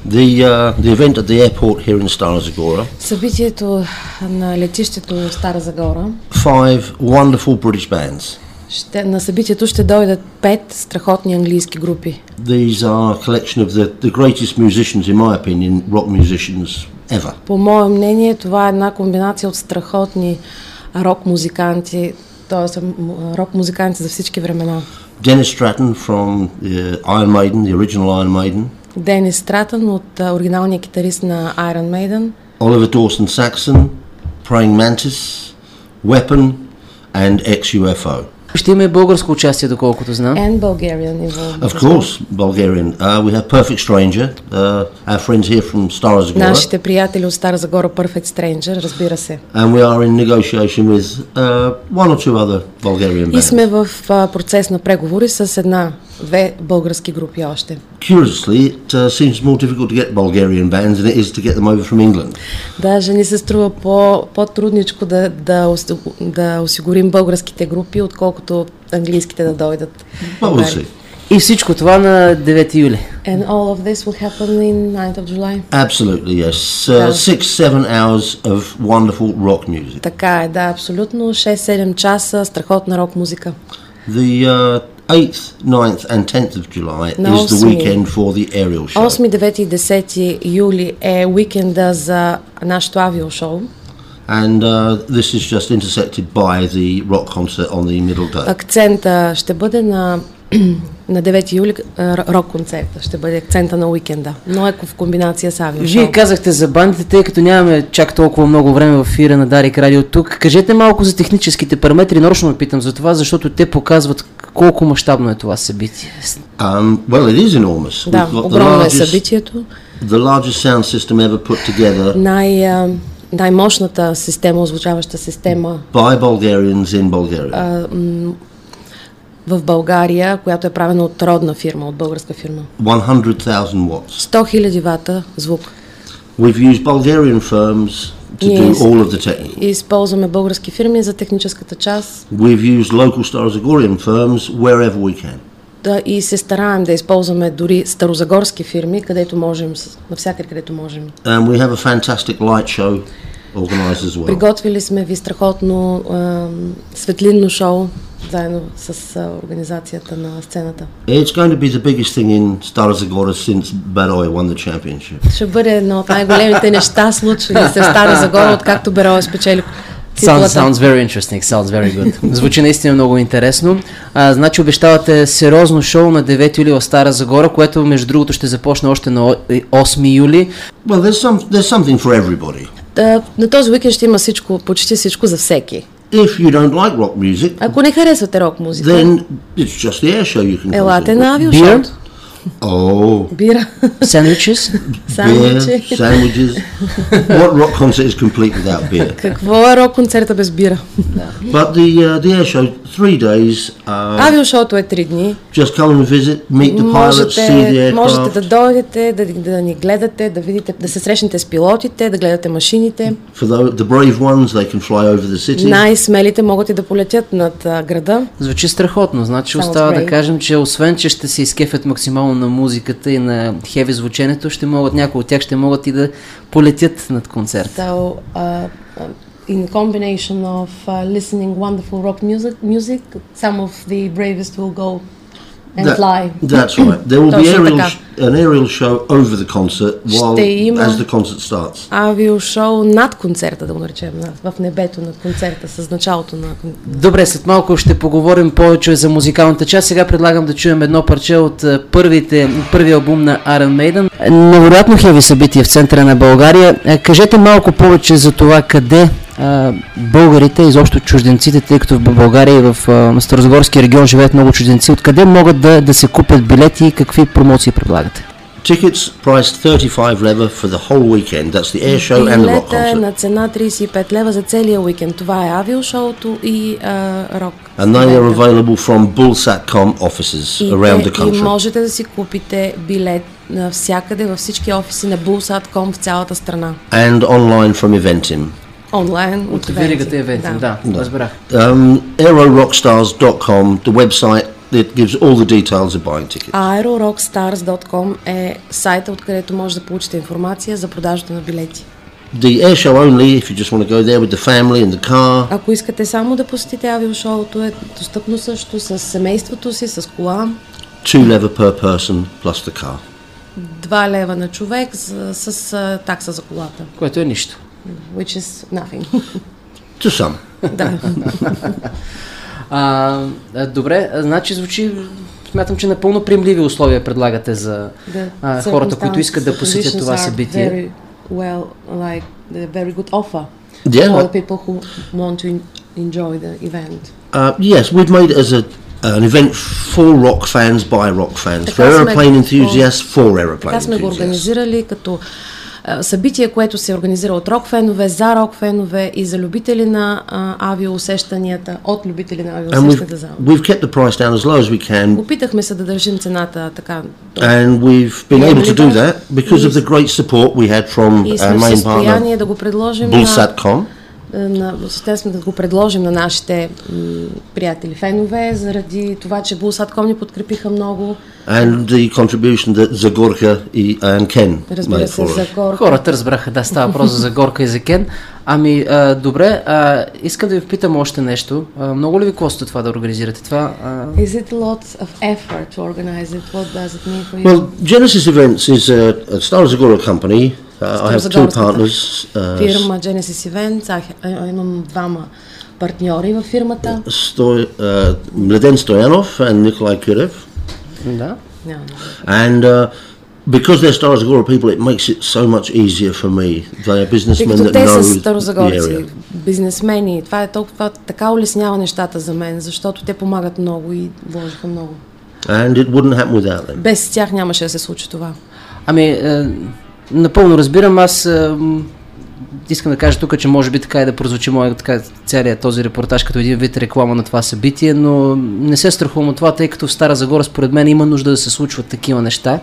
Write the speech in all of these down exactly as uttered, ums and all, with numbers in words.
The, uh, the event at the airport here in Stara Zagora. Събитието на летището Стара Загора. Five wonderful British bands. Ще, на събитието ще дойдат пет страхотни английски групи. These are a collection of the, the greatest musicians, in my opinion, rock musicians ever. По мое мнение, това е една комбинация от страхотни рок музиканти, т.е. рок музиканти за всички времена. Dennis Stratton from uh, Iron Maiden, the original Iron Maiden. Денис Стратън от uh, оригиналния китарист на Iron Maiden. Oliver Dawson Saxon, Praying Mantis, Weapon and X U F O. Ще има и българско участие, доколкото знам. And Bulgarian involved. Of course, Bulgarian. Uh, we have Perfect Stranger, uh, our friends here from Stara Zagora. Нашите приятели от Стара Загора, Perfect Stranger, разбира се. And we are in negotiation with uh, one or two other Bulgarian bands. И сме в uh, процес на преговори с една, две български групи още. Curiously, it uh, seems more difficult to get Bulgarian bands than it is to get them over from England. Даже ни се струва по, по-трудничко да, да, да осигурим българските групи, отколкото английските да дойдат. We'll И всичко това на девети юли. And all of this will happen in ninth of July. Absolutely, yes. Uh, Да. Six, seven hours of wonderful rock music. Така е, да, абсолютно. шест-седем часа страхотна рок музика. The uh, eighth, ninth and tenth of July На is the осми. weekend for the aerial show. осми, девети и десети юли е уикенда за нашето авиошоу. And uh, this is just intersected by the rock concert on the middle day. Акцента ще бъде на, на девети юли, рок концерта ще бъде акцента на уикенда, но е в комбинация с авиошоу. Вие казахте за бандите, тъй като нямаме чак толкова много време в ефира на Дарик Радио тук. Кажете малко за техническите параметри, нарочно ме питам за това, защото те показват колко мащабно е това събитие. Um, well, it is enormous. Да, We've got the огромно е largest, събитието. the largest sound system ever put together Най, а, най-мощната система, озвучаваща система by Bulgarians in Bulgaria. а, м, в България, която е правена от родна фирма, от българска фирма. one hundred thousand watts. сто хиляди вата звук. We've used Bulgarian firms to do Yes. all of the technical. Използваме български фирми за техническата част. We've used local Stara Zagorian firms wherever we can. Да, и се стараем да използваме дори старозагорски фирми, където можем, с- навсякъде където можем. And we have a fantastic light show organised as well. Приготвили сме ви страхотно а, светлинно шоу, заедно с а, организацията на сцената. It's going to be the biggest thing in Stara Zagora since Baroy won the championship. Ще бъде едно от най-големите неща, случили се в Стара Загора, откакто Бероя спечели Sounds, титлата. sounds very interesting, sounds very good. Звучи наистина много интересно. А, значи обещавате сериозно шоу на девети юли в Стара Загора, което между другото ще започне още на осми юли. Well, there's some there's something for everybody. Да, на този уикенд ще има всичко, почти всичко за всеки. If you don't like rock music, Ако не харесвате рок музика, then it's just the air show you can come елате to. на авиошоуто. Oh, Бира, Сендвичес. beer, сандвичи. sandwiches. What rock concert is complete without beer? Какво е рок концерта без бира? But the uh, the air show, three days. Uh, Авиошоуто е три дни. just come and visit, meet the pilots, see the Можете, можете aircraft. да дойдете, да, да ни гледате, да видите, да се срещнете с пилотите, да гледате машините. For the, the brave ones, they can fly over the city. Най-смелите могат и да полетят над а, града. Звучи страхотно. Значи Sounds остава да great. кажем, че освен, че ще се изкефят максимално на музиката и на хеви звученето, ще могат, някои от тях ще могат и да полетят над концерта. So, uh, uh, in combination of uh, listening wonderful rock music, music, some of the bravest will go and That- fly. That's right. There will be Точно aerial, така. sh- an aerial show over the concert while Ще има- as the concert starts. Авиошоу над концерта, да го наречем, над- в небето над концерта, с началото на кон- Добре, след малко ще поговорим повече за музикалната част. Сега предлагам да чуем едно парче от а, първите, първия албум на Iron Maiden. Невероятно хеви събитие в центъра на България. А, кажете малко повече за това къде а, българите, изобщо чужденците, тъй като в България и в а, Старозагорския регион живеят много чужденци, откъде могат да, да се купят билети и какви промоции предлагате? Tickets priced thirty-five leva for the whole weekend. That's the air show and the rock Билета е concert. на цена трийсет и пет лева за целия уикенд. Това е авиошоуто и а, рок. And they are концерта. available from Bullsatcom offices И, around те- the country. и можете да си купите билет навсякъде, във всички офиси на Bullsat точка com в цялата страна. And online from Eventim. Онлайн От от веригата Евентим, да, Да. разбрах. Um, aerorockstars dot com, the website it gives all the details of buying tickets. aerorockstars dot com е сайта, откъдето може да получите информация за продажата на билети. The air show only, if you just want to go there with the family in the car. Ако искате само да посетите авиошоуто, е достъпно също с семейството си, с кола. Two leva per person plus the car. Два лева на човек с, с, с такса за колата. Което е нищо. Which is nothing. To some. Да. А, добре, значи звучи, смятам, че напълно приемливи условия предлагате за а, хората, които искат да посетят това събитие. Well, like the very good offer Yeah. for the people who want to in- enjoy the event. Uh, yes, we've made it as a an event for rock fans by rock fans, Така for сме aeroplane го- enthusiasts, for aeroplane Така сме го enthusiasts. организирали като а, събитие, което се организира от рок фенове, за рок фенове и за любители на а, авиоусещанията, от любители на And we've, авиоусещанията за. we've kept the price down as low as we can, Опитахме се да държим цената така. and we've been able to do that because of the great support we had from И our сме в main състояние partner, да го предложим на, Bullsatcom. на, сме да го предложим на нашите м, приятели фенове, заради това, че Bullsatcom ни подкрепиха много. And the contribution that Zagorka и- and Ken Разбира made се, for за us. Горка. Хората разбраха, да, става въпрос за Горка и за Кен. Ами, а, добре, а, искам да ви питам още нещо. А, много ли ви коства това да организирате това? А, Is it lots of effort to organize it? What does it mean for you? Well, Genesis Events is a, a Stara Zagora company. Uh, I have two Старозагорската partners, uh, фирма Genesis Events, а, а, имам двама партньори във фирмата. Stoy, uh, Mladen Stoyanov and Nikolai Kirev. да. Няма. And uh, because they're Stara Zagora people, it makes it so much easier for me. They are Тъй businessmen като that те са know the старозагорци, area. бизнесмени, това е толкова така улеснява нещата за мен, защото те помагат много и вложиха много. And it wouldn't happen without them. Без тях нямаше да се случи това. Ами, е, напълно разбирам, аз е, м, искам да кажа тук, че може би така и да прозвучи моя така целият този репортаж като един вид реклама на това събитие, но не се страхувам от това, тъй като в Стара Загора според мен има нужда да се случват такива неща.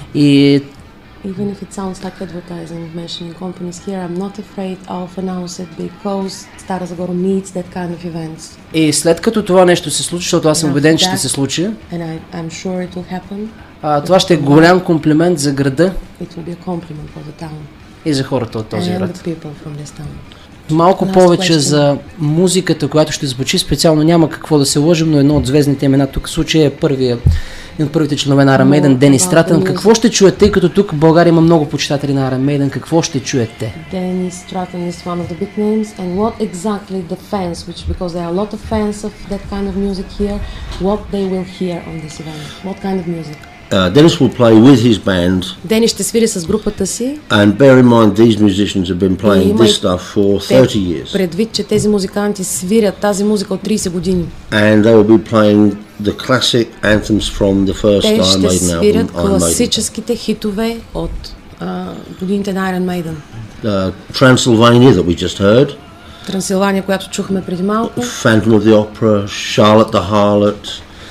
И Even if it sounds like advertising, mentioning companies here, I'm not afraid of announce it because Stara Zagora needs that kind of events. И след като това нещо се случи, защото аз съм Yeah, убеден, че that- ще се случи, And I, I'm sure it will happen. а, това ще е голям комплимент за града It will be a compliment for the town и за хората от този and град. the people from this town. Малко Last повече question. за музиката, която ще звучи специално, няма какво да се лъжим, но едно от звездните имена тук в случая е първия, един от първите членове на Iron Maiden, More Денис about Стратън. the Какво ще чуете, тъй като тук в България има много почитатели на Iron Maiden, какво ще чуете? Dennis Stratton is one of the big names, and what exactly the fans, which because there are a lot of fans of that kind of music here, what they will hear on this event? What kind of music? Uh, Dennis will play with his band, Денис ще свири с групата си. and bear in mind these musicians have been playing Има и this stuff for те thirty years, предвид, че тези музиканти свирят тази музика от трийсет години. and they will be playing the classic anthems from the first Те Iron ще Maiden album, свирят Iron Maiden. класическите хитове от а, годините на Iron Maiden. Uh, Transylvania that we just heard, Трансилвания, която чухме преди малко. Phantom of the Opera, Charlotte the Harlot,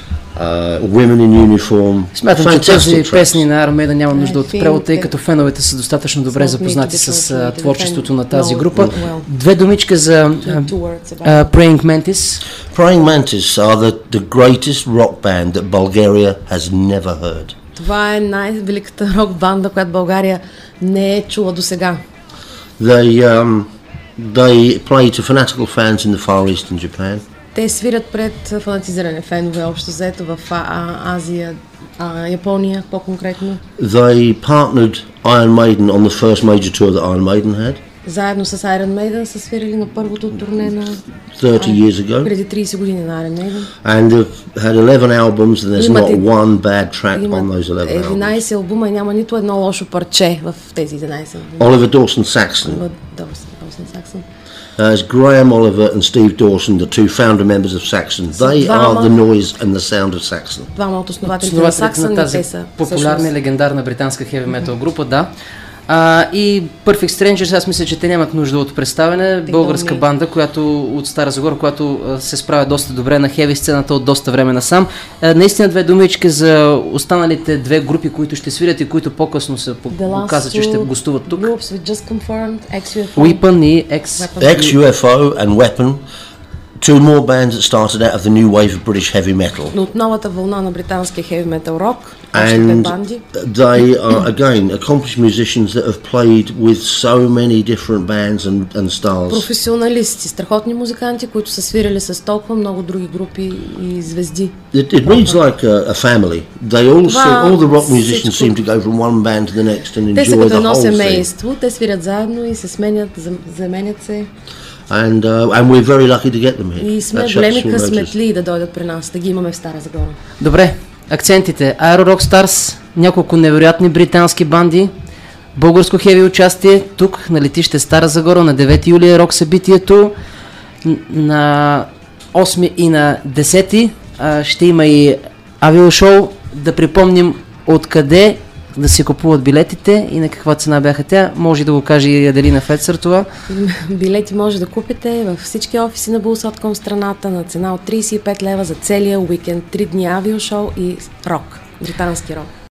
uh, Women in Uniform. Смятам, че тези Fantastic tracks. песни на Iron Maiden няма нужда от I think превод, тъй that- като феновете са достатъчно добре It's not запознати need to be с а, translated. творчеството на They тази know група. it well. Две думички за а, Two words about а, Praying Mantis. Praying Mantis are the, the greatest rock band that Bulgaria has never heard. Това е най-великата рок банда, която България не е чула до сега. They um, they play to fanatical fans in the Far East in Japan. Те свирят пред фанатизирани фенове, общо взето в а, а, Азия, а, Япония по-конкретно. They partnered Iron Maiden on the first major tour that Iron Maiden had Заедно с Iron Maiden са свирили на първото турне на thirty years ago, преди трийсет години на Iron Maiden. and they've had eleven albums, and there's Имат not и- one bad track on Имат those eleven albums. единайсет албума и няма нито едно лошо парче в тези единайсет албума. Oliver Dawson Saxon, Oliver Dawson, Dawson Saxon. uh, it's Graham Oliver and Steve Dawson, the two founder members of Saxon. They are the noise and the sound of Saxon. Двама от основателите на Основателите Saxon на и тази те са популярна и всъщност легендарна британска хеви метал група, да. А, и Perfect Strangers, аз мисля, че те нямат нужда от представяне. Българска don't need. банда, която от Стара Загора, която а, се справя доста добре на хеви сцената от доста време насам. А, наистина две думички за останалите две групи, които ще свирят и които по-късно се по- The last показа, че ще two гостуват тук. groups we just confirmed, X U F O. Weapon и X. Weapon. X U F O and Weapon, two more bands that started out of the new wave of British heavy metal. Но от новата вълна на британския heavy metal рок, още две And банди. they are, again, accomplished musicians that have played with so many different bands and, and styles. Професионалисти, страхотни музиканти, които са свирили с толкова много други групи и звезди. It, it reads like a, a family. They all, Това se- all the rock musicians всичко. seem to go from one band to the next and Те са enjoy като the едно whole thing. семейство, те свирят заедно и се сменят, зам- заменят се. And uh, and we're very lucky to get them here. И сме That's големи short notice. късметли да дойдат при нас, да ги имаме в Стара Загора. Добре, акцентите. Aero Rock Stars, няколко невероятни британски банди, българско хеви участие тук на летище Стара Загора на девети юли е рок събитието, Н- на осми и на десети а, ще има и авиошоу. Да припомним откъде да си купуват билетите и на каква цена бяха тя. Може да го каже и Аделина Фецър това. Билети може да купите във всички офиси на Bulls точка com в страната на цена от трийсет и пет лева за целия уикенд, три дни авиошоу и рок, британски рок.